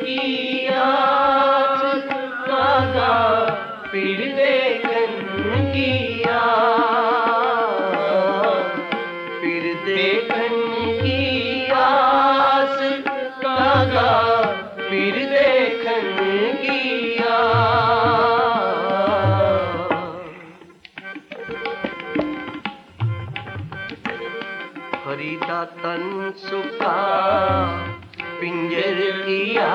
की आस कागा फिर देखन की आस, फिर देखन की आस कागा फिर देखन की आस। फरीदा तन सुखा पिंजर किया,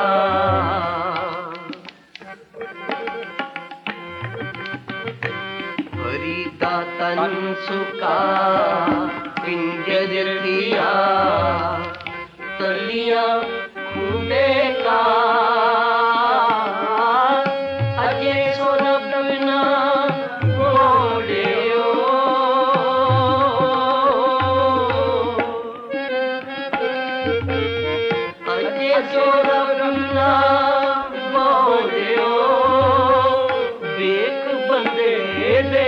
फरीदा तन सुखा पिंजर किया, तलियां खूबे का अजे सोरब ना मोड़ियो, अजे सोरब ना मोड़ियो, देख बंदे दे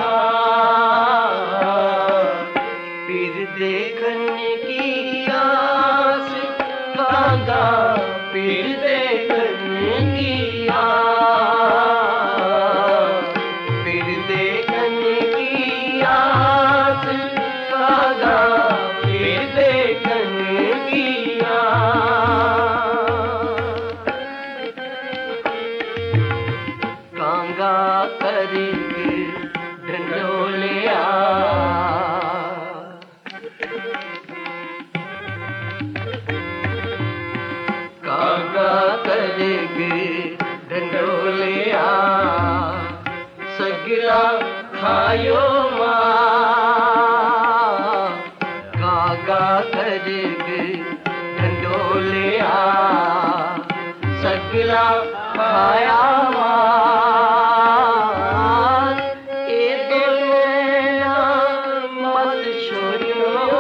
फिर देखन की आस कागा फिर देखन की आस, फिर देखन की आस कागा फिर देखन की आस। कांगा करके ढंढोलिया, कांगा करके ढंढोलिया, सगला खायो माँ, कांगा करके ढंढोलिया, सगला खाया माँ। ए दुनिया मत छोड़ियो,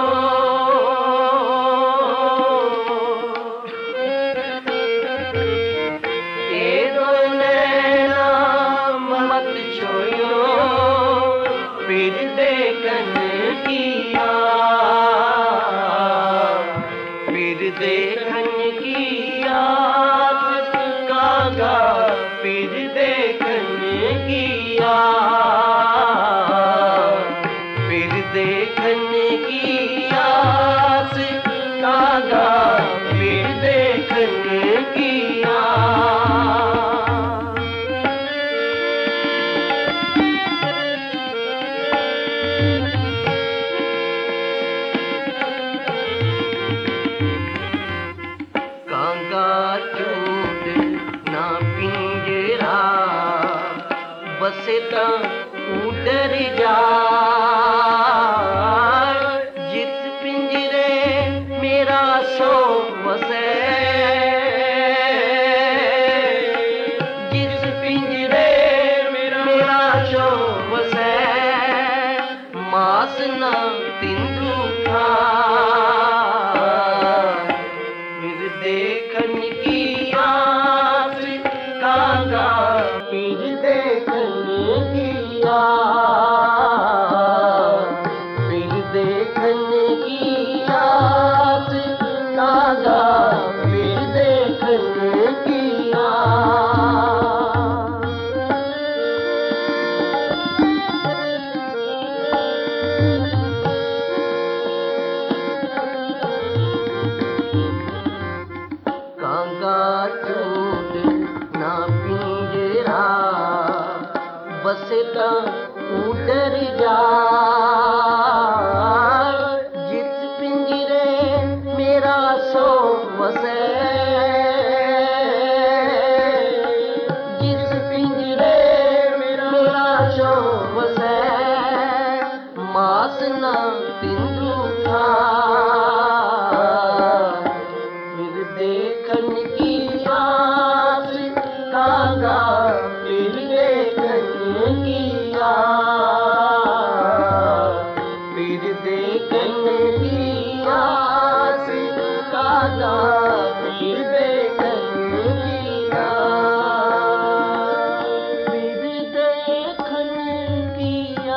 ए दुनिया मत छोड़ियो, फिर देखन की आस, फिर देखन की आस कागा फिर देखन की आस, फिर देखन की आस कागा फिर देखन की आस। कांगा चूट ना पिंजरा, बसे ता उडर जा, जिस पिंजरे मेरा सो वसे, जिस पिंजरे मेरा सो वसे, मास ना तिंदू खा, फिर देखन की आस कागा फिर देखन की आस, फिर देखन की आस कागा फिर देखन की आस। कांगा चूट ना पिंजरा, बसे ता उडर जा, जिस पिंजरे मेरा सो वसे, जिस पिंजरे मेरा सो वसे, मास ना तिंदू खा, फिर देखन की आस कागा फिर देखन की आस, फिर देखन की आस कागा फिर देखन की आस, फिर देखन की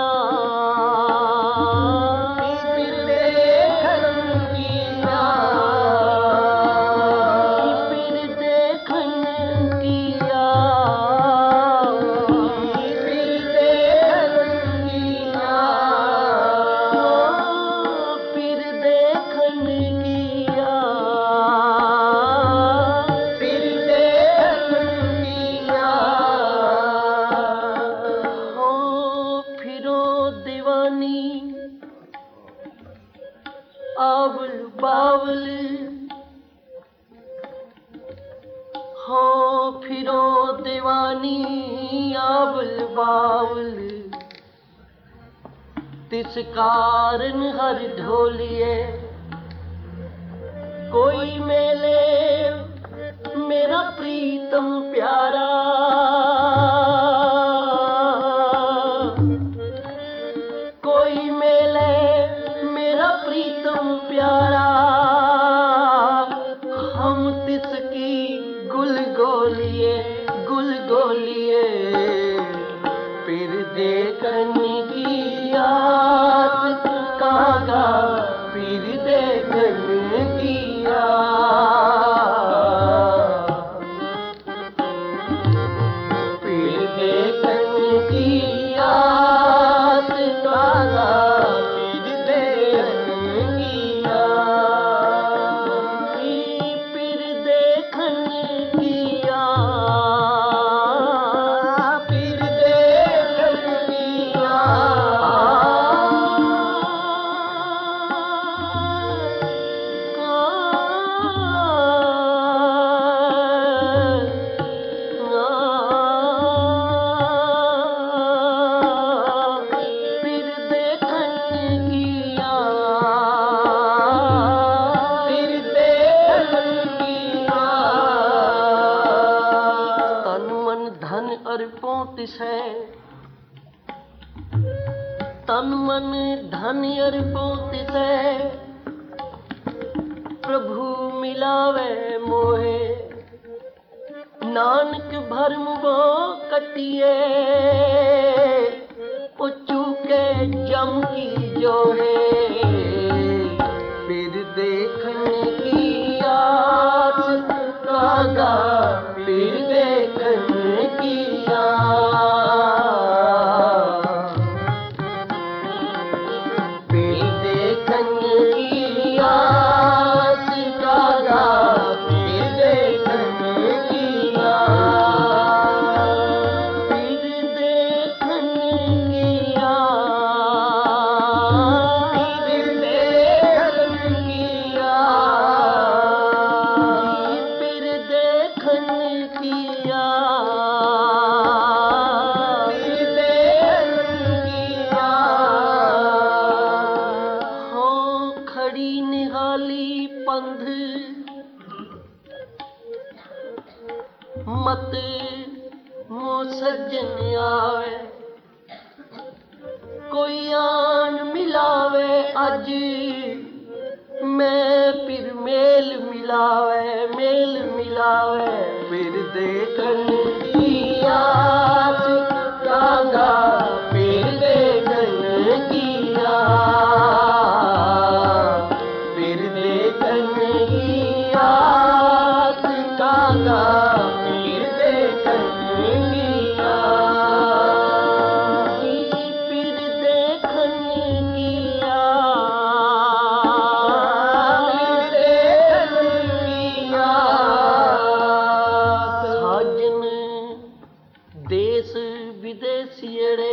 आस, फिर देखन की आस, फिर देखन बनी आबल बावल, तिस कारण हर ढोलिए कोई मेले मेरा प्रीतम प्यारा, कोई मेले मेरा प्रीतम प्यारा, हम तिसकी गुल गोलिए फिर देखन की आस कागा, फिर देखन की आस, फिर देखन की आस कागा, फिर देखन की आस, फिर देखन की आस, फिर देखन की फिर देखन की फिर देखन की तन मन धन अर्पों तिसै, तन मन धन अर्पों तिसै, प्रभु मिलावे मोहे, नानक भरम वो कटिए, ओ चूके जम की जोहे, फिर देखन की आस कागा, फिर देखन की आस, फिर देखन की आस कागा, फिर देखन की आस, फिर देखन की आस, फिर देखन की आस, फिर देखन की आस, फिर देखन की आस, हो खड़ी निहाली पंध मत मो सज्जन आवे, कोई आन मिलावे अज, मैं फिर मेल मिलावे, फिर देखन की आस कागा, फिर देखन की आस, फिर देखन की आस कागा, फिर देखन की आस, फिर देखन की आस, फिर देखन की आस, साजन देश विदेशियड़े,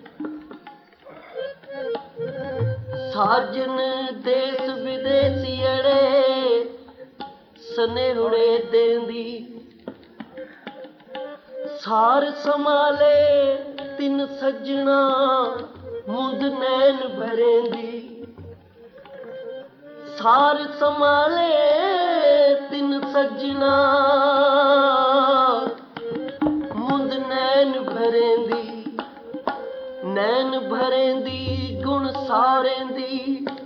साजन देश विदेशियड़े, सनेहुड़े देंदी, सार संभाले तिन सजना, मुंद नैन भरेंदी, सार संभाले तिन सजना, मुंद नैन भरेंदी, नैन भरेंदी गुण सारेंदी,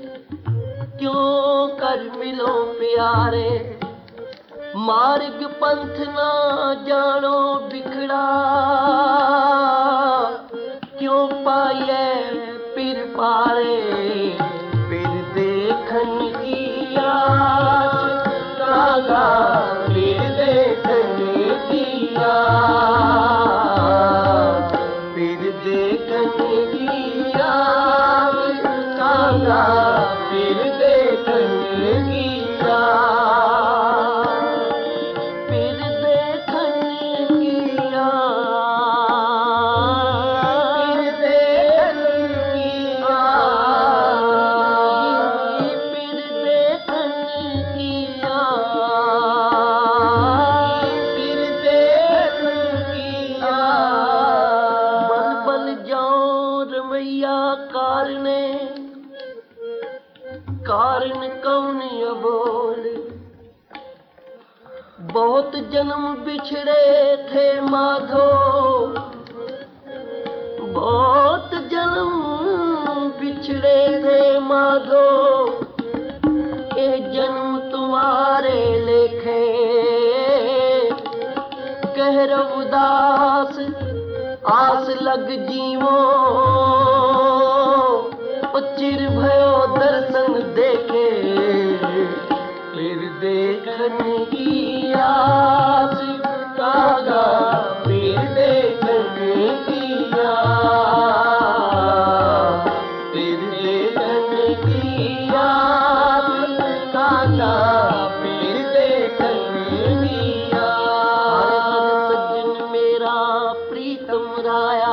क्यों कर मिलो प्यारे, मार्ग पंथ ना जानो बिखड़ा, क्यों पाए पिर पारे, फिर देखन की आस कागा, फिर देखन की आस, फिर देखन की आस कागा, फिर देखन की आस, फिर देखन की आस, फिर देखन की आस। बहुत जन्म बिछड़े थे माधो, बहुत जन्म बिछड़े थे माधो, ये जन्म तुम्हारे लेखे। कह रघुदास आस लग जीवो, चिर भयो दर्शन देखे। फिर देखन की आस कागा, फिर देखन की आस, फिर देखन की आस कागा, फिर देखन की आस। सज्जन मेरा प्रीतम राया,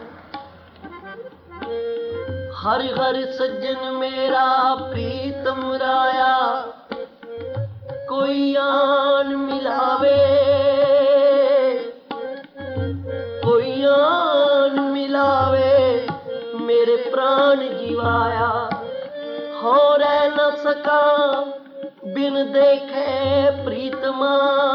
हर हर सज्जन मेरा प्रीतम राया, कोई आन मिलावे, कोई आन मिलावे, मेरे प्राण जीवाया। हो रह न सका बिन देखे प्रीतमा,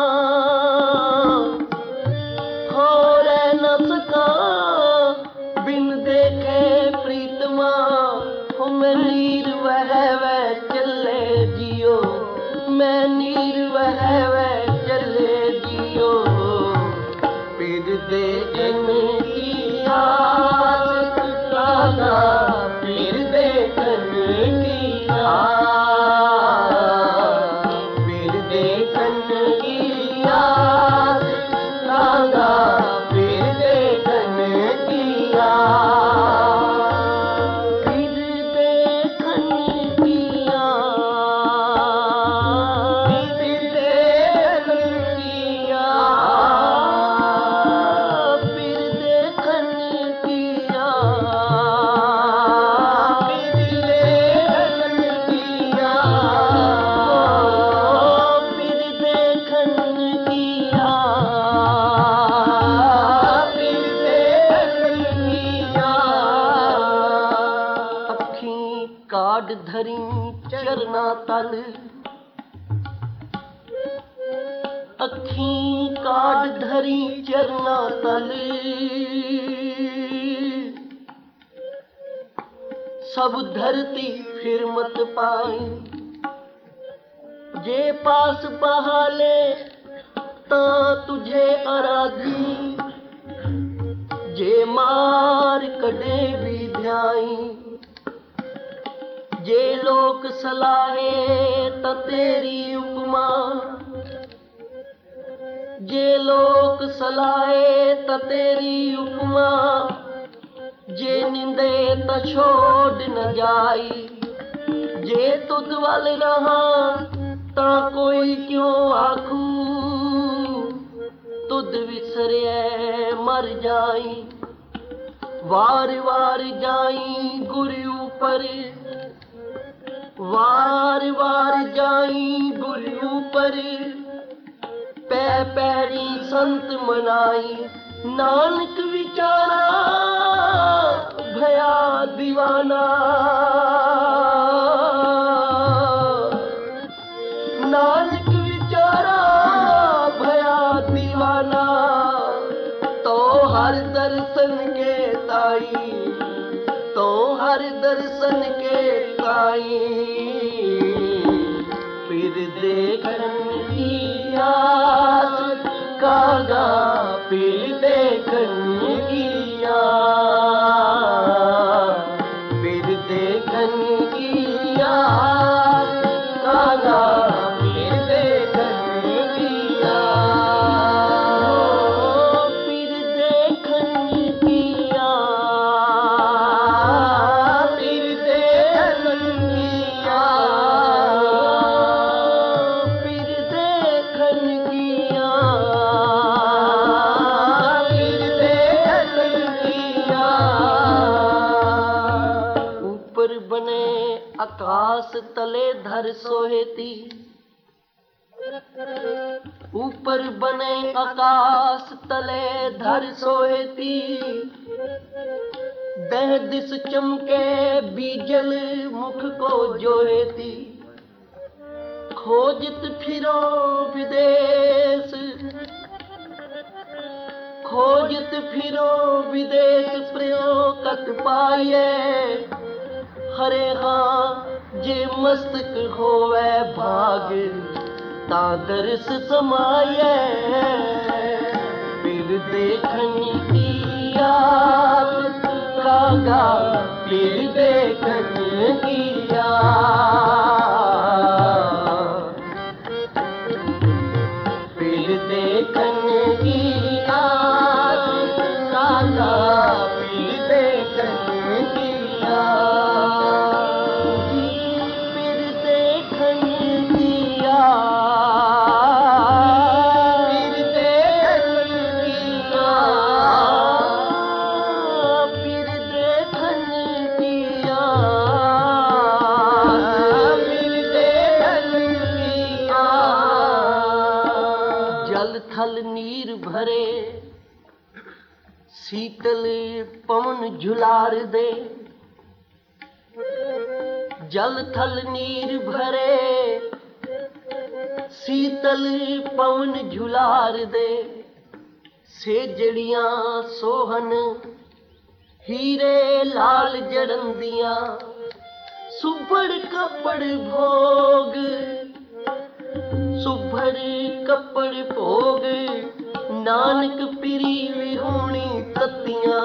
हो रह न सका बिन देखे प्रीतमा। हो मैं नीर वह चले जियो, मैं नीर वह चले जियो। फिर देखन की आस कागा, फिर देखन की आस, फिर देखन की आस कागा, फिर देखन की आस, फिर देखन की आस, फिर देखन की आस, फिर देखन की आस, फिर देखन की आस, फिर देखन की आस, फिर देखन की आस। अखीं काढ़ धरी चरना तल, अखीं काढ़ धरी चरना तल। सब धरती फिर मत पाई, जे पास बहाले ता तुझे आराधी, जे मार कड़े भी ध्याई। जे लोक सलाहे त तेरी उपमा, जे लोक सलाहे त तेरी उपमा। जे निंदे त छोड़ न जाई, जे तुद वल रहा ता कोई क्यों आखू। तुद विसरे मर जाई, वार वार जाई गुरु ऊपर, वार वार जाई गुरु पर। पै पैरी संत मनाई, नानक विचारा भया दीवाना। नानक विचारा भया दीवाना, तो हर दर्शन के ताई, तो हर दर्शन के ताई। फिर देखन की आस कागा, फिर देखन की आस, फिर देखन की आस कागा, फिर देखन की आस, फिर देखन की आस, फिर देखन की आस, फिर देखन की आस, फिर देखन की आस। ऊपर बने आकाश तले धर सोहेती, ऊपर बने आकाश तले धर सोहेती। दह दिस चमके बीजल मुख को जोहेती। खोजत फिरो विदेश, खोजत फिरो विदेश प्रयोगत पाइए। हरे हाँ जे मस्तक होवे भाग ता दर्श समाये। फिर देखन की आस कागा, फिर देखन की फिर देखन की आस कागा, फिर देखन की फिर देखन की फिर देखन की फिर देखन की फिर देखन की जल थल नीर भरे शीतल पवन झुलार दे। जल थल नीर भरे शीतल पवन झुलार दे। सेजड़ियां सोहन हीरे लाल जड़ंदियां, सुभड़ कपड़ भोग, सुभड़ कपड़ भोग। नानक पिरी विहोणी ततियां,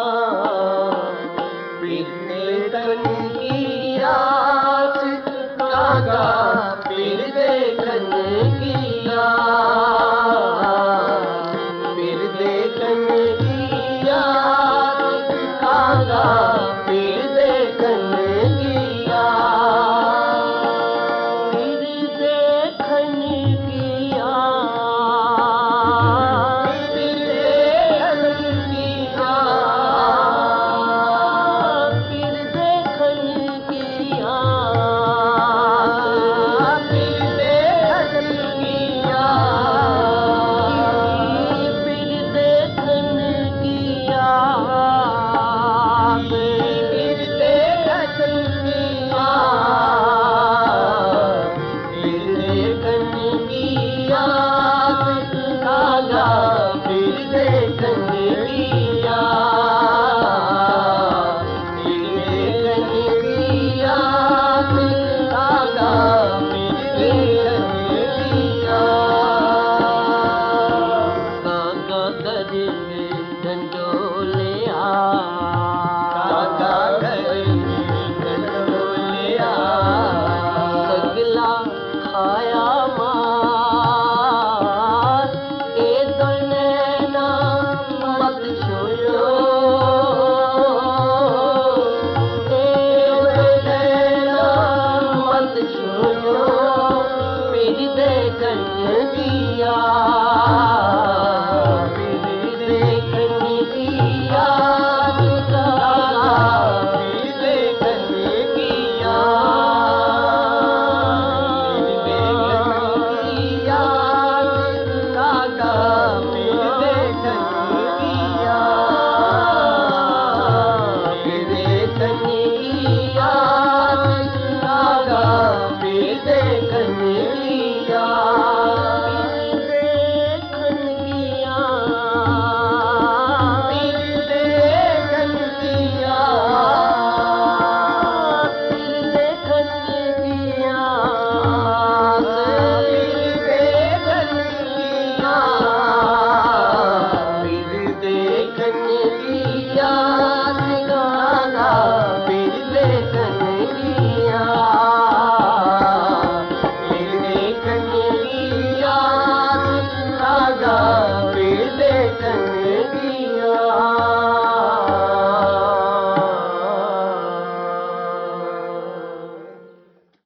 फिर देखन की आस कागा, फिर देखन की फिर देखन की आस कागा, फिर देखन की फिर देखन की फिर देखन की